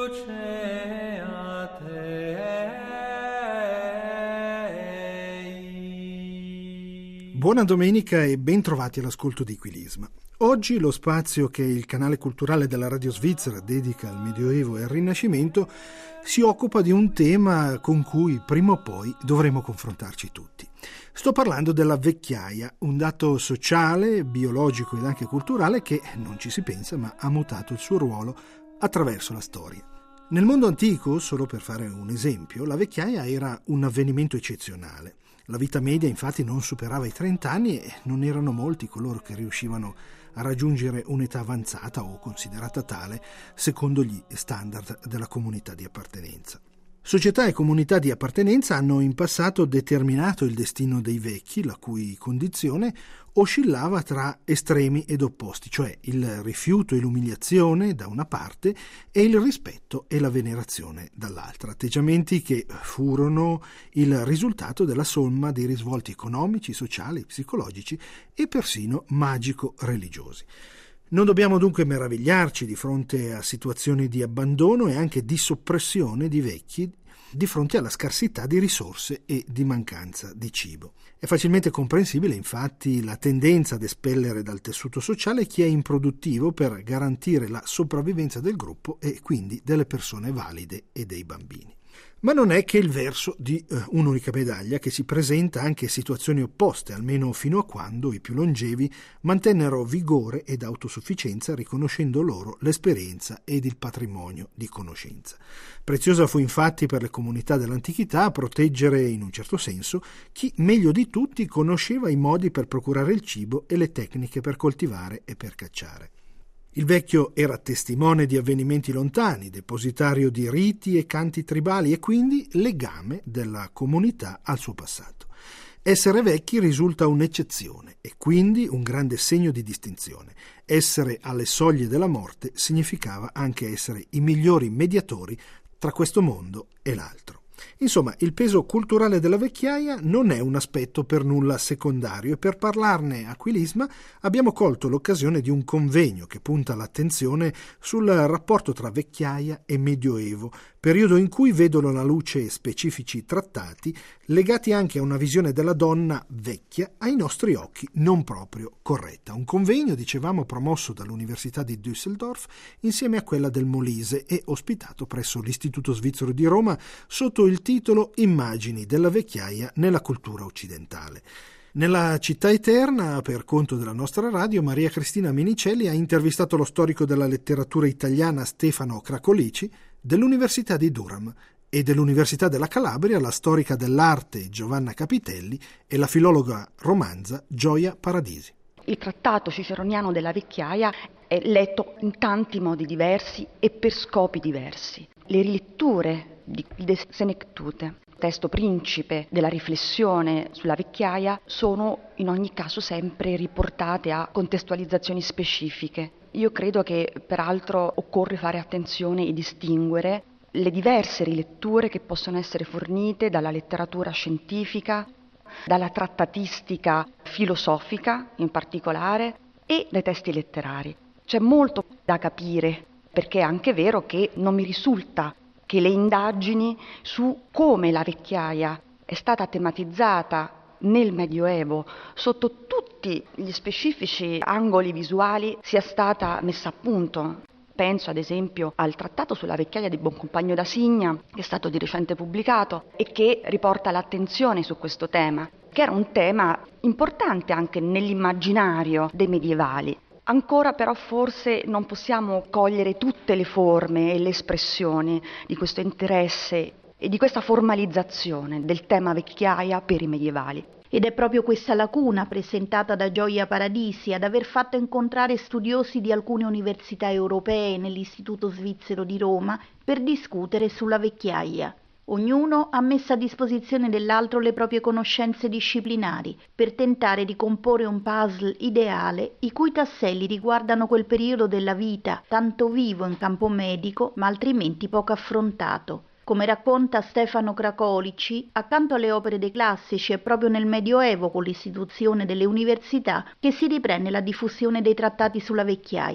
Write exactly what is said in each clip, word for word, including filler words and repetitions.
Buona domenica e ben trovati all'ascolto di Quilisma. Oggi lo spazio che il canale culturale della Radio Svizzera dedica al Medioevo e al Rinascimento si occupa di un tema con cui prima o poi dovremo confrontarci tutti. Sto parlando della vecchiaia, un dato sociale, biologico ed anche culturale che, non ci si pensa, ma ha mutato il suo ruolo attraverso la storia. Nel mondo antico, solo per fare un esempio, la vecchiaia era un avvenimento eccezionale. La vita media infatti non superava i trenta anni e non erano molti coloro che riuscivano a raggiungere un'età avanzata o considerata tale secondo gli standard della comunità di appartenenza. Società e comunità di appartenenza hanno in passato determinato il destino dei vecchi, la cui condizione oscillava tra estremi ed opposti, cioè il rifiuto e l'umiliazione da una parte e il rispetto e la venerazione dall'altra, atteggiamenti che furono il risultato della somma dei risvolti economici, sociali, psicologici e persino magico-religiosi. Non dobbiamo dunque meravigliarci di fronte a situazioni di abbandono e anche di soppressione di vecchi di fronte alla scarsità di risorse e di mancanza di cibo. È facilmente comprensibile infatti la tendenza ad espellere dal tessuto sociale chi è improduttivo per garantire la sopravvivenza del gruppo e quindi delle persone valide e dei bambini. Ma non è che il verso di uh, un'unica medaglia che si presenta anche in situazioni opposte, almeno fino a quando i più longevi mantennero vigore ed autosufficienza riconoscendo loro l'esperienza ed il patrimonio di conoscenza. Preziosa fu infatti per le comunità dell'antichità proteggere in un certo senso chi meglio di tutti conosceva i modi per procurare il cibo e le tecniche per coltivare e per cacciare. Il vecchio era testimone di avvenimenti lontani, depositario di riti e canti tribali e quindi legame della comunità al suo passato. Essere vecchi risulta un'eccezione e quindi un grande segno di distinzione. Essere alle soglie della morte significava anche essere i migliori mediatori tra questo mondo e l'altro. Insomma, il peso culturale della vecchiaia non è un aspetto per nulla secondario e per parlarne a Quilisma abbiamo colto l'occasione di un convegno che punta l'attenzione sul rapporto tra vecchiaia e medioevo, periodo in cui vedono la luce specifici trattati legati anche a una visione della donna vecchia ai nostri occhi non proprio corretta. Un convegno, dicevamo, promosso dall'Università di Düsseldorf insieme a quella del Molise e ospitato presso l'Istituto Svizzero di Roma sotto il titolo Immagini della vecchiaia nella cultura occidentale. Nella città eterna, per conto della nostra radio, Maria Cristina Minicelli ha intervistato lo storico della letteratura italiana Stefano Cracolici dell'Università di Durham e dell'Università della Calabria la storica dell'arte Giovanna Capitelli e la filologa romanza Gioia Paradisi. Il trattato ciceroniano della vecchiaia è letto in tanti modi diversi e per scopi diversi. Le riletture di De Senectute, testo principe della riflessione sulla vecchiaia, sono in ogni caso sempre riportate a contestualizzazioni specifiche. Io credo che peraltro occorre fare attenzione e distinguere le diverse riletture che possono essere fornite dalla letteratura scientifica, dalla trattatistica filosofica in particolare e dai testi letterari. C'è molto da capire, perché è anche vero che non mi risulta che le indagini su come la vecchiaia è stata tematizzata nel Medioevo sotto tutti gli specifici angoli visuali sia stata messa a punto. Penso ad esempio al trattato sulla vecchiaia di Boncompagno da Signa, che è stato di recente pubblicato e che riporta l'attenzione su questo tema, che era un tema importante anche nell'immaginario dei medievali. Ancora però forse non possiamo cogliere tutte le forme e le espressioni di questo interesse e di questa formalizzazione del tema vecchiaia per i medievali. Ed è proprio questa lacuna presentata da Gioia Paradisi ad aver fatto incontrare studiosi di alcune università europee nell'Istituto Svizzero di Roma per discutere sulla vecchiaia. Ognuno ha messo a disposizione dell'altro le proprie conoscenze disciplinari per tentare di comporre un puzzle ideale i cui tasselli riguardano quel periodo della vita tanto vivo in campo medico ma altrimenti poco affrontato. Come racconta Stefano Cracolici, accanto alle opere dei classici è proprio nel Medioevo, con l'istituzione delle università, che si riprende la diffusione dei trattati sulla vecchiaia.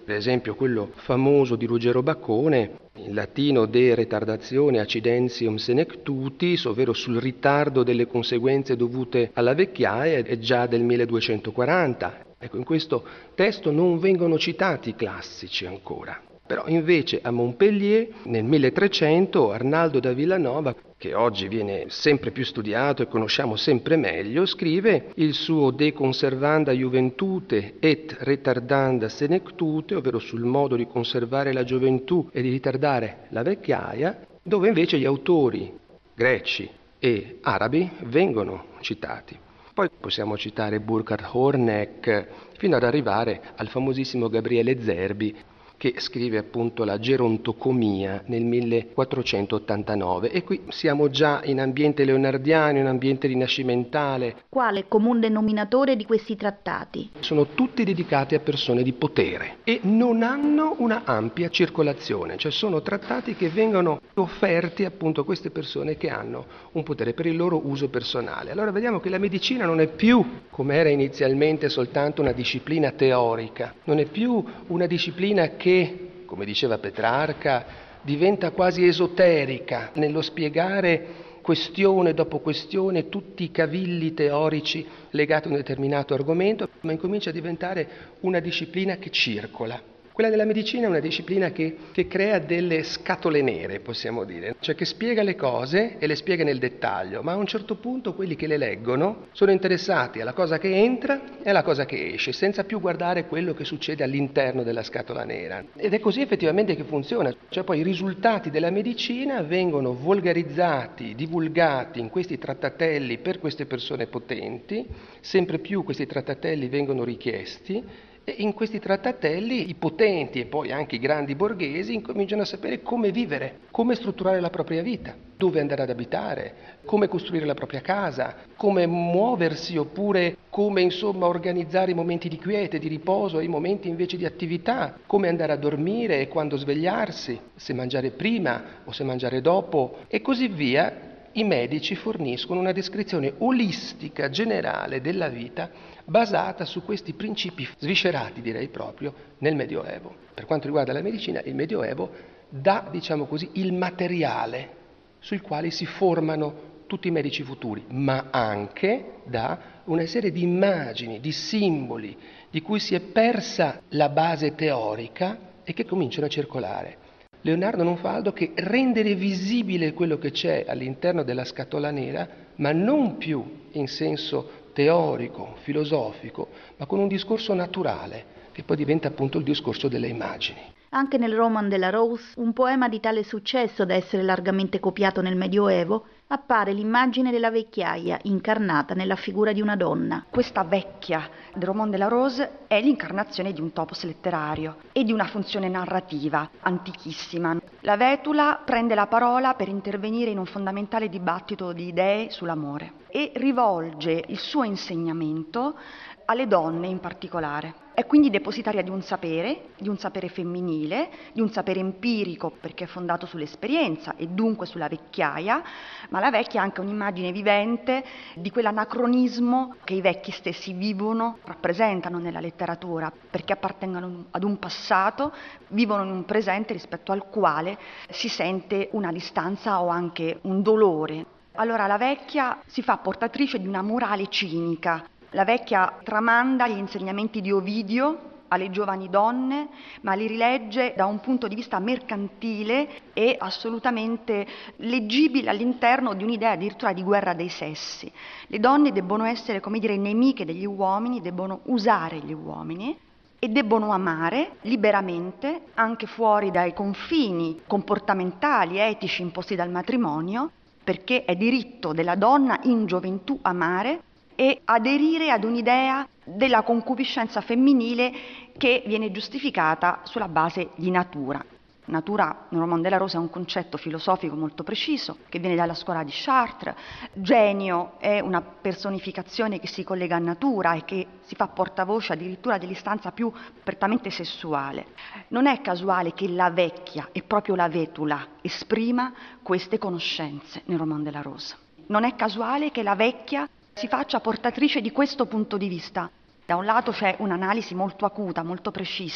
per esempio quello famoso di Ruggero Baccone, in latino de retardatione accidentium senectutis, ovvero sul ritardo delle conseguenze dovute alla vecchiaia, è già del milleduecentoquaranta. Ecco, in questo testo non vengono citati i classici ancora. Però invece a Montpellier nel milletrecento Arnaldo da Villanova, che oggi viene sempre più studiato e conosciamo sempre meglio, scrive il suo De conservanda juventute et retardanda senectute, ovvero sul modo di conservare la gioventù e di ritardare la vecchiaia, dove invece gli autori greci e arabi vengono citati. Poi possiamo citare Burkhard Horneck, fino ad arrivare al famosissimo Gabriele Zerbi, che scrive appunto la Gerontocomia nel millequattrocentottantanove, e qui siamo già in ambiente leonardiano, in ambiente rinascimentale. Quale comune denominatore di questi trattati? Sono tutti dedicati a persone di potere e non hanno una ampia circolazione, cioè sono trattati che vengono offerti appunto a queste persone che hanno un potere per il loro uso personale. Allora vediamo che la medicina non è più, come era inizialmente, soltanto una disciplina teorica, non è più una disciplina che che, come diceva Petrarca, diventa quasi esoterica nello spiegare questione dopo questione tutti i cavilli teorici legati a un determinato argomento, ma incomincia a diventare una disciplina che circola. Quella della medicina è una disciplina che, che crea delle scatole nere, possiamo dire, cioè che spiega le cose e le spiega nel dettaglio, ma a un certo punto quelli che le leggono sono interessati alla cosa che entra e alla cosa che esce, senza più guardare quello che succede all'interno della scatola nera. Ed è così effettivamente che funziona, cioè poi i risultati della medicina vengono volgarizzati, divulgati in questi trattatelli per queste persone potenti, sempre più questi trattatelli vengono richiesti, e in questi trattatelli i potenti e poi anche i grandi borghesi incominciano a sapere come vivere, come strutturare la propria vita, dove andare ad abitare, come costruire la propria casa, come muoversi oppure come insomma organizzare i momenti di quiete, di riposo e i momenti invece di attività, come andare a dormire e quando svegliarsi, se mangiare prima o se mangiare dopo e così via. I medici forniscono una descrizione olistica, generale della vita basata su questi principi sviscerati, direi proprio, nel Medioevo. Per quanto riguarda la medicina, il Medioevo dà, diciamo così, il materiale sul quale si formano tutti i medici futuri, ma anche dà una serie di immagini, di simboli, di cui si è persa la base teorica e che cominciano a circolare. Leonardo non fa altro che rendere visibile quello che c'è all'interno della scatola nera, ma non più in senso teorico, filosofico, ma con un discorso naturale, che poi diventa appunto il discorso delle immagini. Anche nel Roman de la Rose, un poema di tale successo da essere largamente copiato nel Medioevo, appare l'immagine della vecchiaia incarnata nella figura di una donna. Questa vecchia del Roman de la Rose è l'incarnazione di un topos letterario e di una funzione narrativa antichissima. La Vetula prende la parola per intervenire in un fondamentale dibattito di idee sull'amore e rivolge il suo insegnamento alle donne in particolare. È quindi depositaria di un sapere, di un sapere femminile, di un sapere empirico perché è fondato sull'esperienza e dunque sulla vecchiaia, ma la vecchia è anche un'immagine vivente di quell'anacronismo che i vecchi stessi vivono, rappresentano nella letteratura, perché appartengono ad un passato, vivono in un presente rispetto al quale si sente una distanza o anche un dolore. Allora la vecchia si fa portatrice di una morale cinica. La vecchia tramanda gli insegnamenti di Ovidio alle giovani donne, ma li rilegge da un punto di vista mercantile e assolutamente leggibile all'interno di un'idea addirittura di guerra dei sessi. Le donne debbono essere, come dire, nemiche degli uomini, debbono usare gli uomini e debbono amare liberamente, anche fuori dai confini comportamentali, etici imposti dal matrimonio, perché è diritto della donna in gioventù amare e aderire ad un'idea della concupiscenza femminile che viene giustificata sulla base di natura. Natura, nel Roman de la Rose, è un concetto filosofico molto preciso che viene dalla scuola di Chartres. Genio è una personificazione che si collega a natura e che si fa portavoce addirittura dell'istanza più prettamente sessuale. Non è casuale che la vecchia e proprio la Vetula esprima queste conoscenze nel Roman de la Rose. Non è casuale che la vecchia si faccia portatrice di questo punto di vista. Da un lato c'è un'analisi molto acuta, molto precisa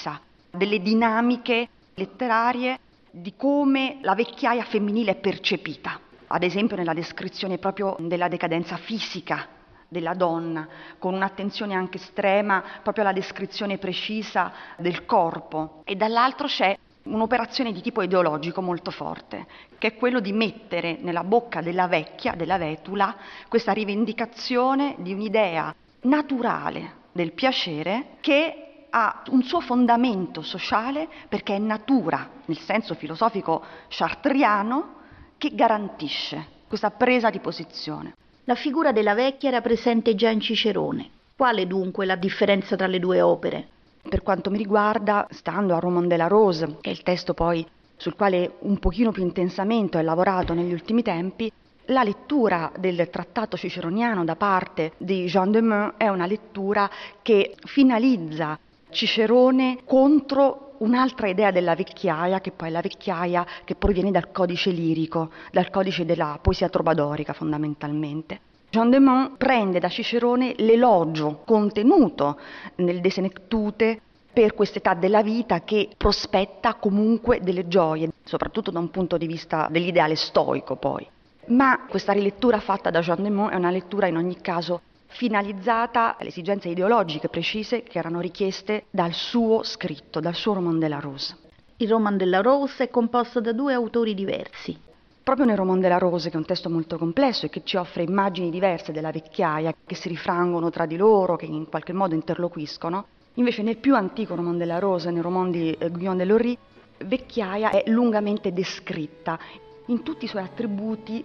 delle dinamiche letterarie di come la vecchiaia femminile è percepita, ad esempio nella descrizione proprio della decadenza fisica della donna, con un'attenzione anche estrema proprio alla descrizione precisa del corpo, e dall'altro c'è un'operazione di tipo ideologico molto forte, che è quello di mettere nella bocca della vecchia, della vetula, questa rivendicazione di un'idea naturale del piacere che ha un suo fondamento sociale perché è natura, nel senso filosofico chartriano, che garantisce questa presa di posizione. La figura della vecchia era presente già in Cicerone. Quale dunque la differenza tra le due opere? Per quanto mi riguarda, stando a Roman de la Rose, che è il testo poi sul quale un pochino più intensamente ho lavorato negli ultimi tempi, la lettura del trattato ciceroniano da parte di Jean de Meun è una lettura che finalizza Cicerone contro un'altra idea della vecchiaia, che poi è la vecchiaia che proviene dal codice lirico, dal codice della poesia trobadorica fondamentalmente. Jean de Meun prende da Cicerone l'elogio contenuto nel De Senectute per quest'età della vita che prospetta comunque delle gioie, soprattutto da un punto di vista dell'ideale stoico poi. Ma questa rilettura fatta da Jean de Meun è una lettura in ogni caso finalizzata alle esigenze ideologiche precise che erano richieste dal suo scritto, dal suo Roman de la Rose. Il Roman de la Rose è composto da due autori diversi. Proprio nel Roman de la Rose, che è un testo molto complesso e che ci offre immagini diverse della vecchiaia, che si rifrangono tra di loro, che in qualche modo interloquiscono, invece nel più antico Roman de la Rose, nel roman di Guillaume de Lorry, vecchiaia è lungamente descritta in tutti i suoi attributi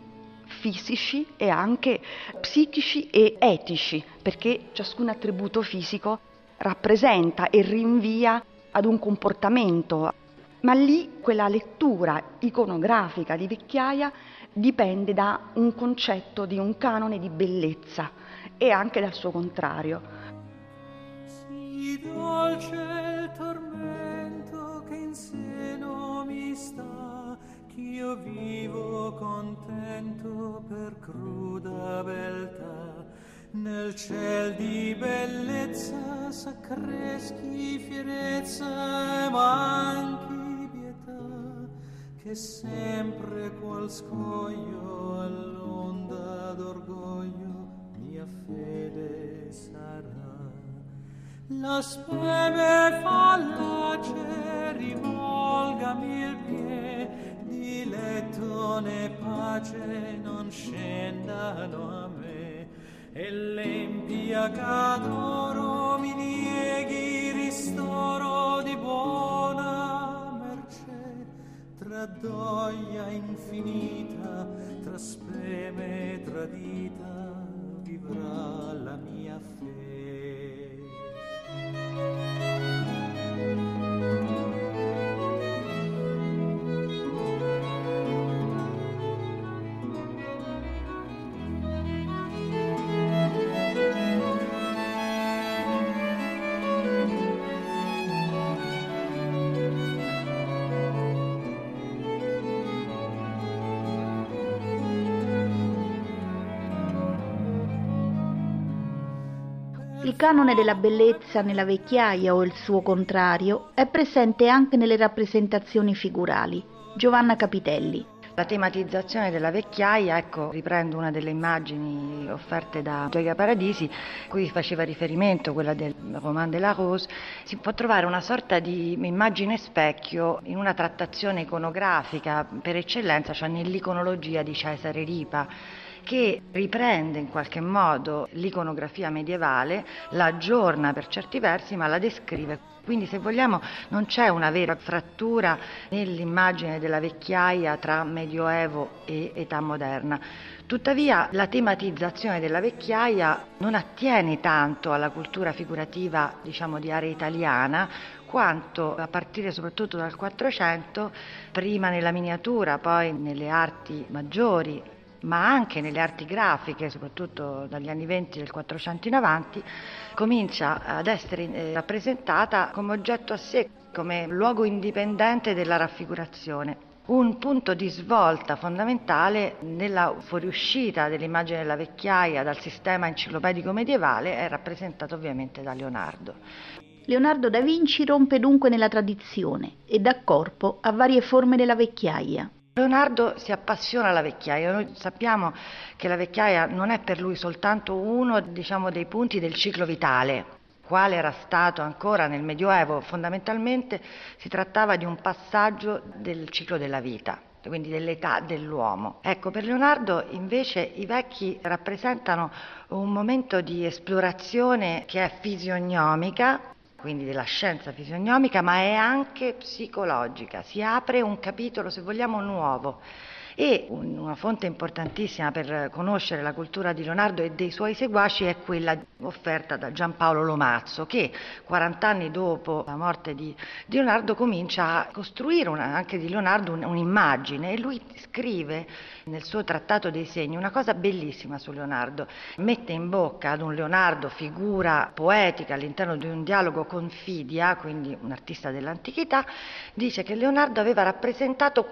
fisici e anche psichici e etici, perché ciascun attributo fisico rappresenta e rinvia ad un comportamento. Ma lì quella lettura iconografica di vecchiaia dipende da un concetto di un canone di bellezza e anche dal suo contrario. Sì dolce il tormento che in seno mi sta, ch'io vivo contento per cruda beltà. Nel ciel di bellezza s'accreschi fierezza e manchi che sempre qual scoglio all'onda d'orgoglio mia fede sarà. La speme fallace rivolgami il pie, diletto né pace non scendano a me, e l'empia cadoro mi nieghi ristoro di buona mercé. Tra doglia infinita, tra speme tradita, vivrà la mia fede. Il canone della bellezza nella vecchiaia o il suo contrario è presente anche nelle rappresentazioni figurali. Giovanna Capitelli. La tematizzazione della vecchiaia, ecco, riprendo una delle immagini offerte da Gioia Paradisi, cui faceva riferimento, quella del Roman de la Rose. Si può trovare una sorta di immagine specchio in una trattazione iconografica per eccellenza, cioè nell'iconologia di Cesare Ripa, che riprende in qualche modo l'iconografia medievale, la aggiorna per certi versi, ma la descrive. Quindi, se vogliamo, non c'è una vera frattura nell'immagine della vecchiaia tra Medioevo e età moderna. Tuttavia, la tematizzazione della vecchiaia non attiene tanto alla cultura figurativa, diciamo, di area italiana, quanto a partire soprattutto dal Quattrocento, prima nella miniatura, poi nelle arti maggiori, ma anche nelle arti grafiche, soprattutto dagli anni venti del Quattrocento in avanti, comincia ad essere eh, rappresentata come oggetto a sé, come luogo indipendente della raffigurazione. Un punto di svolta fondamentale nella fuoriuscita dell'immagine della vecchiaia dal sistema enciclopedico medievale è rappresentato ovviamente da Leonardo. Leonardo da Vinci rompe dunque nella tradizione e dà corpo a varie forme della vecchiaia. Leonardo si appassiona alla vecchiaia. Noi sappiamo che la vecchiaia non è per lui soltanto uno, diciamo, dei punti del ciclo vitale, quale era stato ancora nel Medioevo. Fondamentalmente si trattava di un passaggio del ciclo della vita, quindi dell'età dell'uomo. Ecco, per Leonardo invece i vecchi rappresentano un momento di esplorazione che è fisionomica, quindi della scienza fisionomica, ma è anche psicologica. Si apre un capitolo, se vogliamo, nuovo. E una fonte importantissima per conoscere la cultura di Leonardo e dei suoi seguaci è quella offerta da Giampaolo Lomazzo, che quaranta anni dopo la morte di, di Leonardo comincia a costruire una, anche di Leonardo un, un'immagine, e lui scrive nel suo trattato dei segni una cosa bellissima su Leonardo. Mette in bocca ad un Leonardo figura poetica all'interno di un dialogo con Fidia, quindi un artista dell'antichità, dice che Leonardo aveva rappresentato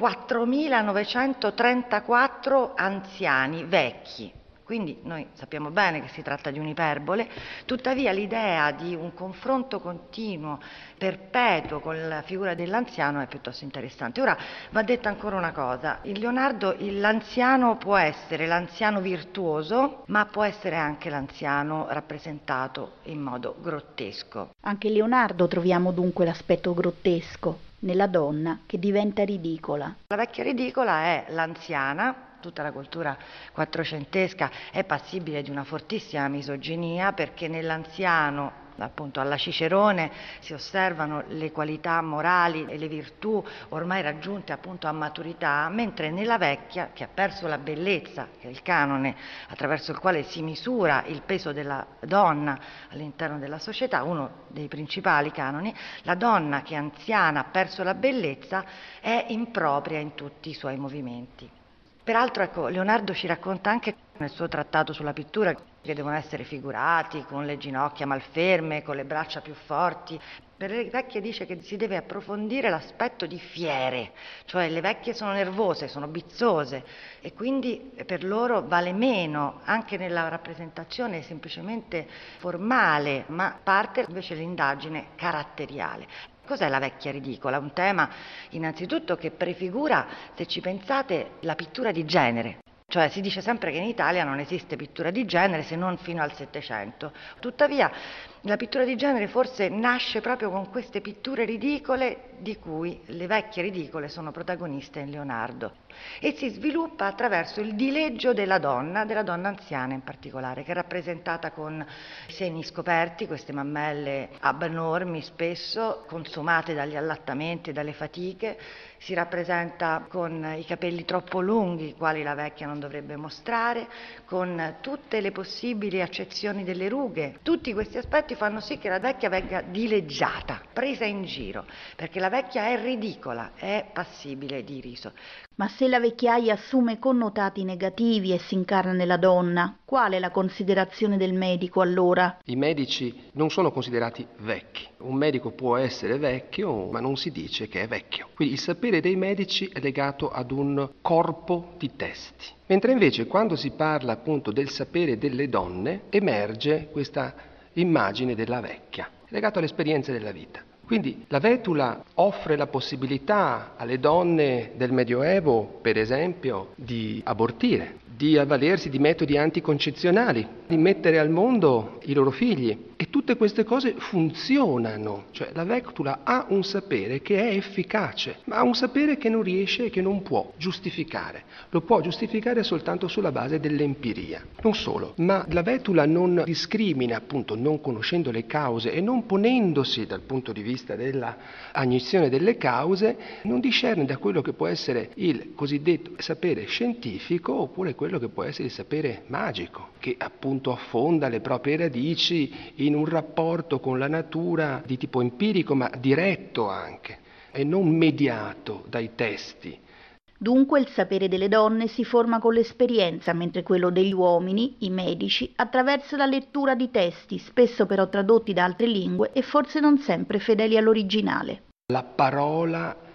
quattromilanovecentotrentaquattro anziani, vecchi. Quindi noi sappiamo bene che si tratta di un'iperbole, tuttavia l'idea di un confronto continuo, perpetuo con la figura dell'anziano è piuttosto interessante. Ora va detta ancora una cosa: in Leonardo l'anziano può essere l'anziano virtuoso, ma può essere anche l'anziano rappresentato in modo grottesco. Anche in Leonardo troviamo dunque l'aspetto grottesco nella donna che diventa ridicola. La vecchia ridicola è l'anziana. Tutta la cultura quattrocentesca è passibile di una fortissima misoginia, perché nell'anziano, appunto alla Cicerone, si osservano le qualità morali e le virtù ormai raggiunte appunto a maturità, mentre nella vecchia, che ha perso la bellezza, che è il canone attraverso il quale si misura il peso della donna all'interno della società, uno dei principali canoni, la donna che è anziana, ha perso la bellezza, è impropria in tutti i suoi movimenti. Peraltro, ecco, Leonardo ci racconta anche nel suo trattato sulla pittura che devono essere figurati con le ginocchia malferme, con le braccia più forti. Per le vecchie dice che si deve approfondire l'aspetto di fiere, cioè le vecchie sono nervose, sono bizzose, e quindi per loro vale meno anche nella rappresentazione semplicemente formale, ma parte invece l'indagine caratteriale. Cos'è la vecchia ridicola? Un tema innanzitutto che prefigura, se ci pensate, la pittura di genere. Cioè si dice sempre che in Italia non esiste pittura di genere se non fino al Settecento. Tuttavia la pittura di genere forse nasce proprio con queste pitture ridicole di cui le vecchie ridicole sono protagoniste in Leonardo, e si sviluppa attraverso il dileggio della donna, della donna anziana in particolare, che è rappresentata con seni scoperti, queste mammelle abnormi spesso, consumate dagli allattamenti e dalle fatiche. Si rappresenta con i capelli troppo lunghi, quali la vecchia non dovrebbe mostrare, con tutte le possibili accezioni delle rughe. Tutti questi aspetti fanno sì che la vecchia venga dileggiata, presa in giro, perché la vecchia è ridicola, è passibile di riso. Ma se la vecchiaia assume connotati negativi e si incarna nella donna, qual è la considerazione del medico allora? I medici non sono considerati vecchi. Un medico può essere vecchio, ma non si dice che è vecchio. Quindi il sapere dei medici è legato ad un corpo di testi. Mentre invece quando si parla appunto del sapere delle donne, emerge questa immagine della vecchia, legata alle esperienze della vita. Quindi la vetula offre la possibilità alle donne del Medioevo, per esempio, di abortire, di avvalersi di metodi anticoncezionali, di mettere al mondo i loro figli. E tutte queste cose funzionano, cioè la vetula ha un sapere che è efficace, ma ha un sapere che non riesce e che non può giustificare. Lo può giustificare soltanto sulla base dell'empiria. Non solo, ma la vetula non discrimina, appunto, non conoscendo le cause e non ponendosi dal punto di vista della agnizione delle cause, non discerne da quello che può essere il cosiddetto sapere scientifico oppure quello che può essere il sapere magico, che appunto affonda le proprie radici in un rapporto con la natura di tipo empirico, ma diretto anche, e non mediato dai testi. Dunque il sapere delle donne si forma con l'esperienza, mentre quello degli uomini, i medici, attraverso la lettura di testi, spesso però tradotti da altre lingue e forse non sempre fedeli all'originale. La parola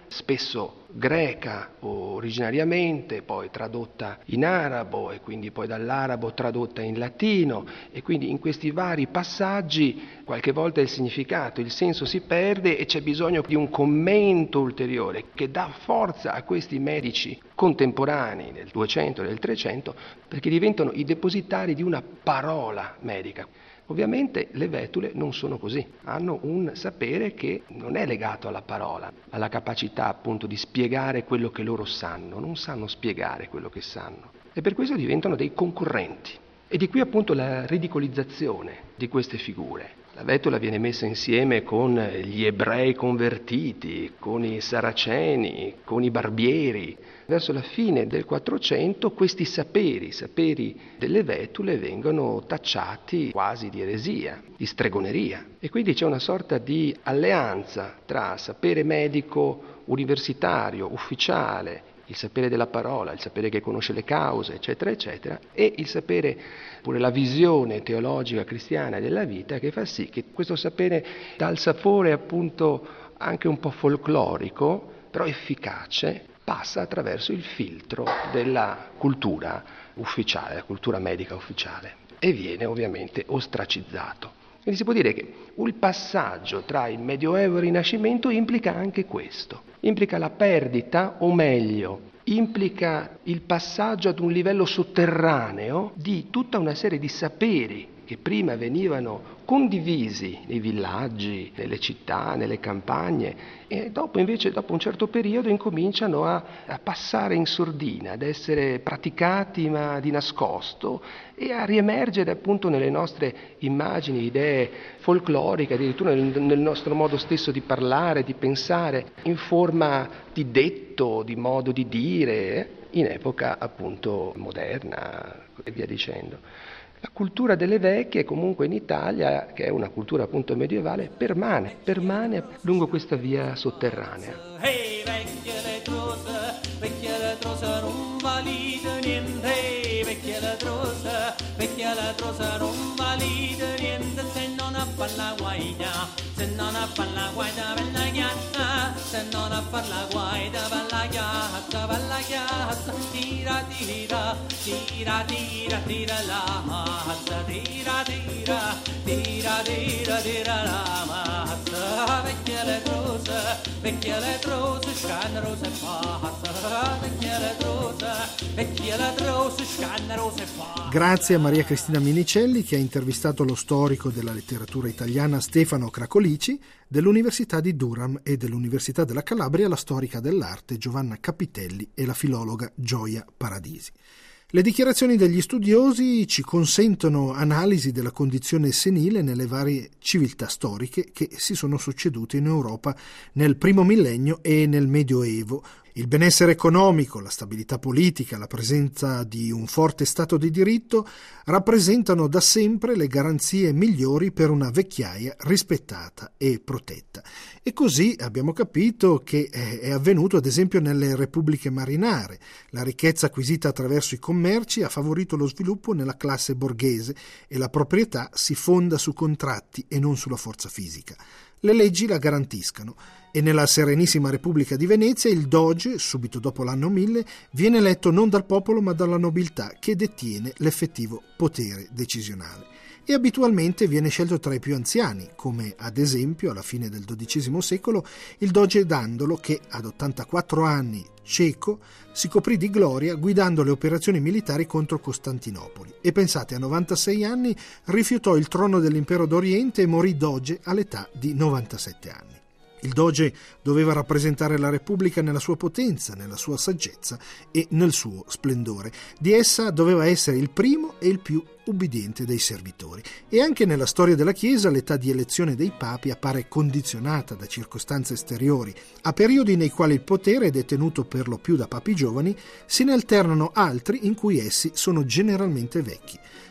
spesso greca originariamente, poi tradotta in arabo e quindi poi dall'arabo tradotta in latino, e quindi in questi vari passaggi qualche volta il significato, il senso si perde e c'è bisogno di un commento ulteriore che dà forza a questi medici contemporanei del duecento e del trecento, perché diventano i depositari di una parola medica. Ovviamente le vetule non sono così, hanno un sapere che non è legato alla parola, alla capacità appunto di spiegare quello che loro sanno, non sanno spiegare quello che sanno, e per questo diventano dei concorrenti. E di qui appunto la ridicolizzazione di queste figure. La vetula viene messa insieme con gli ebrei convertiti, con i saraceni, con i barbieri. Verso la fine del quattrocento questi saperi, i saperi delle vetule, vengono tacciati quasi di eresia, di stregoneria. E quindi c'è una sorta di alleanza tra sapere medico, universitario, ufficiale, il sapere della parola, il sapere che conosce le cause, eccetera, eccetera, e il sapere, pure la visione teologica cristiana della vita, che fa sì che questo sapere dà il sapore appunto anche un po' folclorico, però efficace, passa attraverso il filtro della cultura ufficiale, la cultura medica ufficiale, e viene ovviamente ostracizzato. Quindi si può dire che il passaggio tra il Medioevo e il Rinascimento implica anche questo, implica la perdita, o meglio, implica il passaggio ad un livello sotterraneo di tutta una serie di saperi che prima venivano condivisi nei villaggi, nelle città, nelle campagne, e dopo invece, dopo un certo periodo, incominciano a, a passare in sordina, ad essere praticati ma di nascosto, e a riemergere appunto nelle nostre immagini, idee folcloriche, addirittura nel, nel nostro modo stesso di parlare, di pensare, in forma di detto, di modo di dire, in epoca appunto moderna e via dicendo. La cultura delle vecchie comunque in Italia, che è una cultura appunto medievale, permane, permane lungo questa via sotterranea. Hey, vecchia letrosa, vecchia letrosa non valida niente, vecchia letrosa, vecchia letrosa non valida niente, se non ha la guaida, se non ha la guaida bella ghiaccia, se non ha la guaida bella ghiaccia, bella ghiaccia, tira tira, tira tira, tira la mazza, tira tira, tira tira, tira la mazza, vecchia letrosa, vecchia letrosa, scanna rosa e pazza, vecchia letrosa, vecchia letrosa, scanna rosa e pazza. Grazie a Maria Cristina Minicelli, che ha intervistato lo storico della letteratura italiana Stefano Cracolici, dell'Università di Durham, e dell'Università della Calabria la storica dell'arte Giovanna Capitelli e la filologa Gioia Paradisi. Le dichiarazioni degli studiosi ci consentono analisi della condizione senile nelle varie civiltà storiche che si sono succedute in Europa nel primo millennio e nel Medioevo. Il benessere economico, la stabilità politica, la presenza di un forte stato di diritto rappresentano da sempre le garanzie migliori per una vecchiaia rispettata e protetta. E così abbiamo capito che è avvenuto ad esempio nelle repubbliche marinare. La ricchezza acquisita attraverso i commerci ha favorito lo sviluppo nella classe borghese e la proprietà si fonda su contratti e non sulla forza fisica. Le leggi la garantiscano e nella Serenissima Repubblica di Venezia il doge, subito dopo l'anno mille, viene eletto non dal popolo ma dalla nobiltà che detiene l'effettivo potere decisionale. E abitualmente viene scelto tra i più anziani, come ad esempio alla fine del dodicesimo secolo il doge Dandolo che ad ottantaquattro anni, cieco, si coprì di gloria guidando le operazioni militari contro Costantinopoli e pensate a novantasei anni rifiutò il trono dell'impero d'Oriente e morì doge all'età di novantasette anni. Il doge doveva rappresentare la Repubblica nella sua potenza, nella sua saggezza e nel suo splendore. Di essa doveva essere il primo e il più ubbidiente dei servitori. E anche nella storia della Chiesa l'età di elezione dei papi appare condizionata da circostanze esteriori. A periodi nei quali il potere è detenuto per lo più da papi giovani, se ne alternano altri in cui essi sono generalmente vecchi.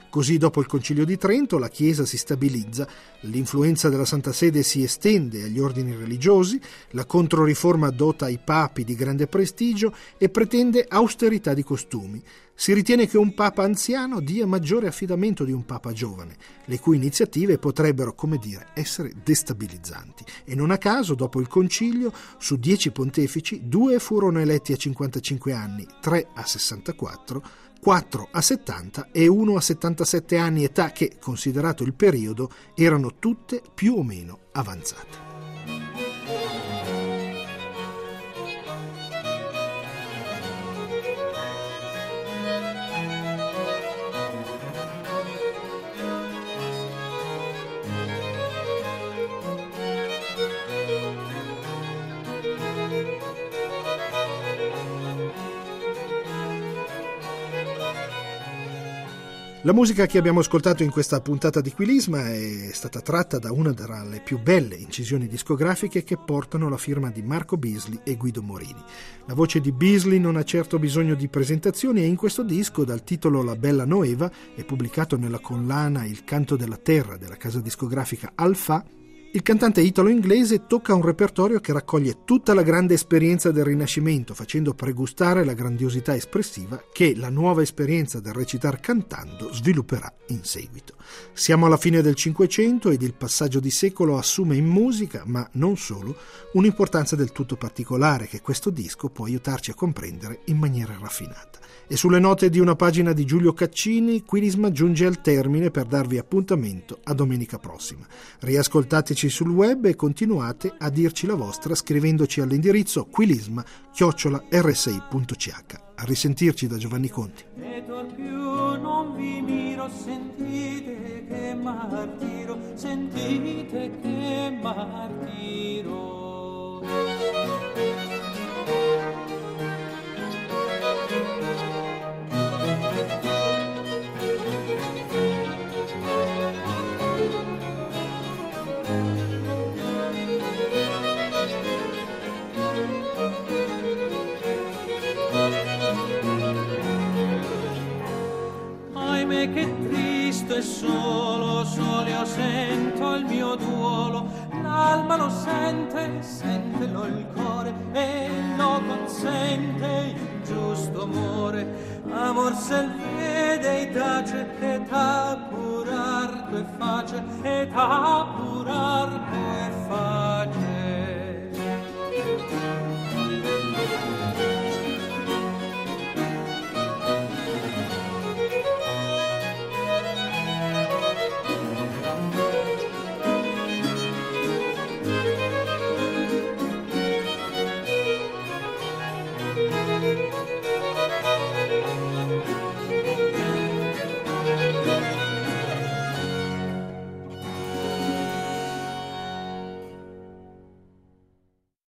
Così, dopo il Concilio di Trento, la Chiesa si stabilizza, l'influenza della Santa Sede si estende agli ordini religiosi, la Controriforma dota i papi di grande prestigio e pretende austerità di costumi. Si ritiene che un papa anziano dia maggiore affidamento di un papa giovane, le cui iniziative potrebbero, come dire, essere destabilizzanti. E non a caso, dopo il concilio, su dieci pontefici, due furono eletti a cinquantacinque anni, tre a sessantaquattro, quattro a settanta e uno a settantasette anni, età che, considerato il periodo, erano tutte più o meno avanzate. La musica che abbiamo ascoltato in questa puntata di Quilisma è stata tratta da una delle più belle incisioni discografiche che portano la firma di Marco Bisli e Guido Morini. La voce di Bisli non ha certo bisogno di presentazioni e in questo disco, dal titolo La Bella Noeva e pubblicato nella collana Il Canto della Terra della casa discografica Alpha, il cantante italo-inglese tocca un repertorio che raccoglie tutta la grande esperienza del Rinascimento, facendo pregustare la grandiosità espressiva che la nuova esperienza del recitar cantando svilupperà in seguito. Siamo alla fine del Cinquecento ed il passaggio di secolo assume in musica, ma non solo, un'importanza del tutto particolare che questo disco può aiutarci a comprendere in maniera raffinata. E sulle note di una pagina di Giulio Caccini, Quilisma giunge al termine per darvi appuntamento a domenica prossima. Riascoltateci sul web e continuate a dirci la vostra scrivendoci all'indirizzo quilisma chiocciola erre esse i punto ci acca. A risentirci da Giovanni Conti. E tor più non vi miro, sentite che martiro, sentite che martiro. Ahimè che triste e solo, solo io sento il mio duolo, l'alma lo sente, sentelo il cuore e lo consente il giusto amore. Amor se vede e tace, e ta pur arco e face, e ta pur arco